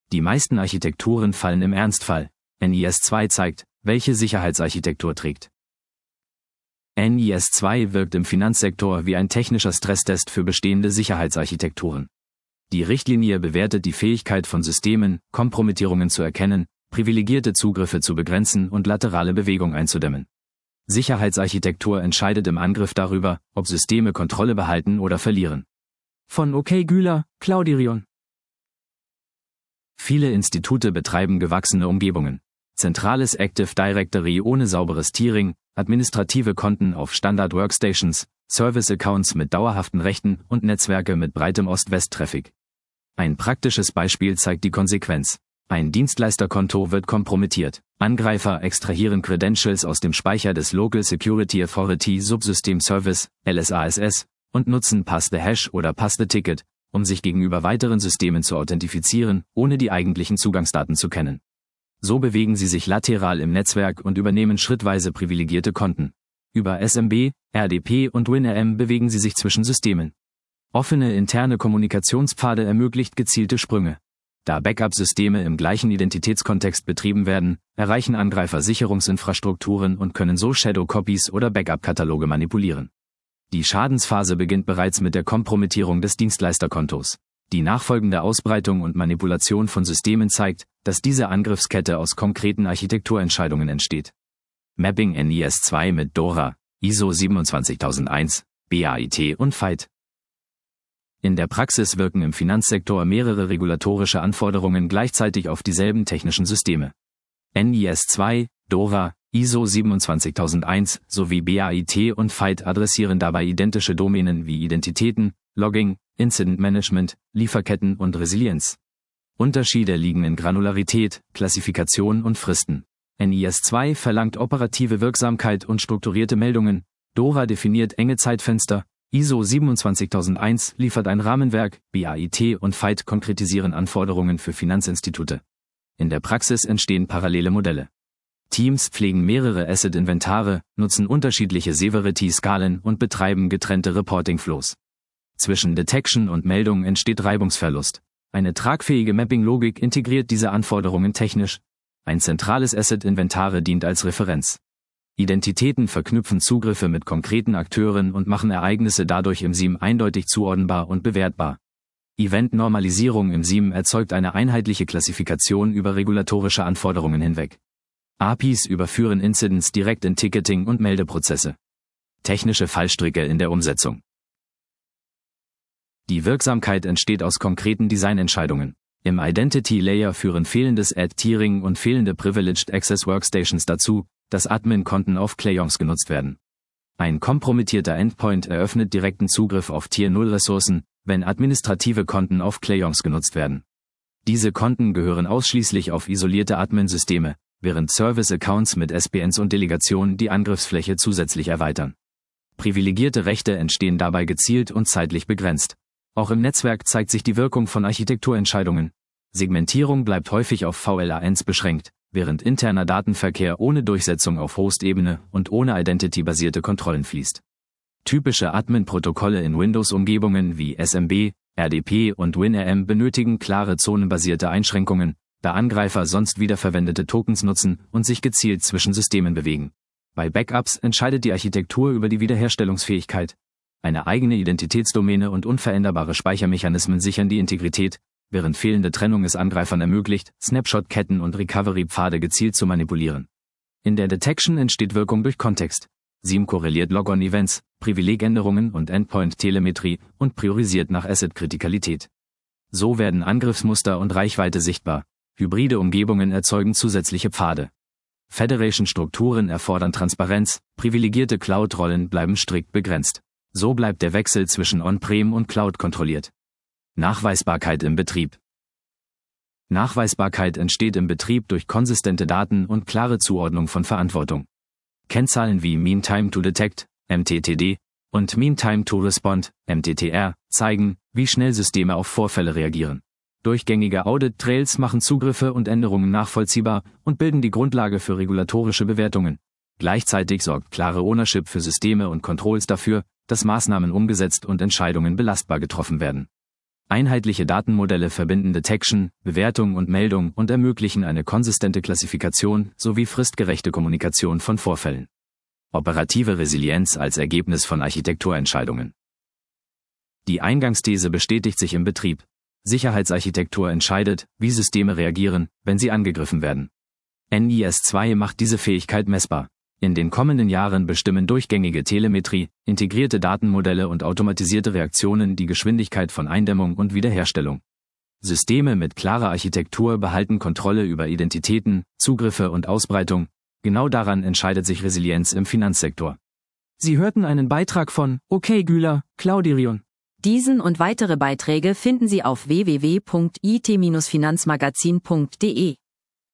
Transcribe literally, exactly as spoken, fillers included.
Die meisten Architekturen fallen im Ernstfall. N I S zwei zeigt, welche Sicherheitsarchitektur trägt. N I S zwei wirkt im Finanzsektor wie ein technischer Stresstest für bestehende Sicherheitsarchitekturen. Die Richtlinie bewertet die Fähigkeit von Systemen, Kompromittierungen zu erkennen, privilegierte Zugriffe zu begrenzen und laterale Bewegung einzudämmen. Sicherheitsarchitektur entscheidet im Angriff darüber, ob Systeme Kontrolle behalten oder verlieren. Von OK Güler, Cloudirion. Viele Institute betreiben gewachsene Umgebungen. Zentrales Active Directory ohne sauberes Tiering, administrative Konten auf Standard-Workstations, Service-Accounts mit dauerhaften Rechten und Netzwerke mit breitem Ost-West-Traffic. Ein praktisches Beispiel zeigt die Konsequenz. Ein Dienstleisterkonto wird kompromittiert. Angreifer extrahieren Credentials aus dem Speicher des Local Security Authority Subsystem Service, L S A S S, und nutzen Pass-the-Hash oder Pass-the-Ticket, um sich gegenüber weiteren Systemen zu authentifizieren, ohne die eigentlichen Zugangsdaten zu kennen. So bewegen sie sich lateral im Netzwerk und übernehmen schrittweise privilegierte Konten. Über S M B, R D P und WinRM bewegen sie sich zwischen Systemen. Offene interne Kommunikationspfade ermöglicht gezielte Sprünge. Da Backup-Systeme im gleichen Identitätskontext betrieben werden, erreichen Angreifer Sicherungsinfrastrukturen und können so Shadow-Copies oder Backup-Kataloge manipulieren. Die Schadensphase beginnt bereits mit der Kompromittierung des Dienstleisterkontos. Die nachfolgende Ausbreitung und Manipulation von Systemen zeigt, dass diese Angriffskette aus konkreten Architekturentscheidungen entsteht. Mapping N I S zwei mit DORA, I S O siebenundzwanzigtausendeins, B A I T und F I T. In der Praxis wirken im Finanzsektor mehrere regulatorische Anforderungen gleichzeitig auf dieselben technischen Systeme. N I S zwei, DORA, I S O siebenundzwanzigtausendeins sowie B A I T und F I T adressieren dabei identische Domänen wie Identitäten, Logging, Incident Management, Lieferketten und Resilienz. Unterschiede liegen in Granularität, Klassifikation und Fristen. N I S zwei verlangt operative Wirksamkeit und strukturierte Meldungen, DORA definiert enge Zeitfenster, I S O siebenundzwanzigtausendeins liefert ein Rahmenwerk, B A I T und F I T konkretisieren Anforderungen für Finanzinstitute. In der Praxis entstehen parallele Modelle. Teams pflegen mehrere Asset-Inventare, nutzen unterschiedliche Severity-Skalen und betreiben getrennte Reporting-Flows. Zwischen Detection und Meldung entsteht Reibungsverlust. Eine tragfähige Mapping-Logik integriert diese Anforderungen technisch. Ein zentrales Asset-Inventare dient als Referenz. Identitäten verknüpfen Zugriffe mit konkreten Akteuren und machen Ereignisse dadurch im S I E M eindeutig zuordnenbar und bewertbar. Event-Normalisierung im S I E M erzeugt eine einheitliche Klassifikation über regulatorische Anforderungen hinweg. A P Is überführen Incidents direkt in Ticketing- und Meldeprozesse. Technische Fallstricke in der Umsetzung. Die Wirksamkeit entsteht aus konkreten Designentscheidungen. Im Identity Layer führen fehlendes Add-Tiering und fehlende Privileged Access Workstations dazu, dass Admin-Konten auf Clients genutzt werden. Ein kompromittierter Endpoint eröffnet direkten Zugriff auf Tier null Ressourcen, wenn administrative Konten auf Clients genutzt werden. Diese Konten gehören ausschließlich auf isolierte Admin-Systeme, während Service-Accounts mit S P Ns und Delegationen die Angriffsfläche zusätzlich erweitern. Privilegierte Rechte entstehen dabei gezielt und zeitlich begrenzt. Auch im Netzwerk zeigt sich die Wirkung von Architekturentscheidungen. Segmentierung bleibt häufig auf V L A Ns beschränkt, während interner Datenverkehr ohne Durchsetzung auf Host-Ebene und ohne Identity-basierte Kontrollen fließt. Typische Admin-Protokolle in Windows-Umgebungen wie S M B, R D P und WinRM benötigen klare zonenbasierte Einschränkungen, da Angreifer sonst wiederverwendete Tokens nutzen und sich gezielt zwischen Systemen bewegen. Bei Backups entscheidet die Architektur über die Wiederherstellungsfähigkeit. Eine eigene Identitätsdomäne und unveränderbare Speichermechanismen sichern die Integrität, während fehlende Trennung es Angreifern ermöglicht, Snapshot-Ketten und Recovery-Pfade gezielt zu manipulieren. In der Detection entsteht Wirkung durch Kontext. S I E M korreliert Log-on-Events, Privilegänderungen und Endpoint-Telemetrie und priorisiert nach Asset-Kritikalität. So werden Angriffsmuster und Reichweite sichtbar. Hybride Umgebungen erzeugen zusätzliche Pfade. Federation-Strukturen erfordern Transparenz, privilegierte Cloud-Rollen bleiben strikt begrenzt. So bleibt der Wechsel zwischen On-Prem und Cloud kontrolliert. Nachweisbarkeit im Betrieb. Nachweisbarkeit entsteht im Betrieb durch konsistente Daten und klare Zuordnung von Verantwortung. Kennzahlen wie Mean Time to Detect, M T T D, und Mean Time to Respond, M T T R, zeigen, wie schnell Systeme auf Vorfälle reagieren. Durchgängige Audit-Trails machen Zugriffe und Änderungen nachvollziehbar und bilden die Grundlage für regulatorische Bewertungen. Gleichzeitig sorgt klare Ownership für Systeme und Controls dafür, dass Maßnahmen umgesetzt und Entscheidungen belastbar getroffen werden. Einheitliche Datenmodelle verbinden Detection, Bewertung und Meldung und ermöglichen eine konsistente Klassifikation sowie fristgerechte Kommunikation von Vorfällen. Operative Resilienz als Ergebnis von Architekturentscheidungen. Die Eingangsthese bestätigt sich im Betrieb. Sicherheitsarchitektur entscheidet, wie Systeme reagieren, wenn sie angegriffen werden. N I S zwei macht diese Fähigkeit messbar. In den kommenden Jahren bestimmen durchgängige Telemetrie, integrierte Datenmodelle und automatisierte Reaktionen die Geschwindigkeit von Eindämmung und Wiederherstellung. Systeme mit klarer Architektur behalten Kontrolle über Identitäten, Zugriffe und Ausbreitung. Genau daran entscheidet sich Resilienz im Finanzsektor. Sie hörten einen Beitrag von Okay Güler, Claudirion. Diesen und weitere Beiträge finden Sie auf w w w punkt i t Bindestrich finanzmagazin punkt de.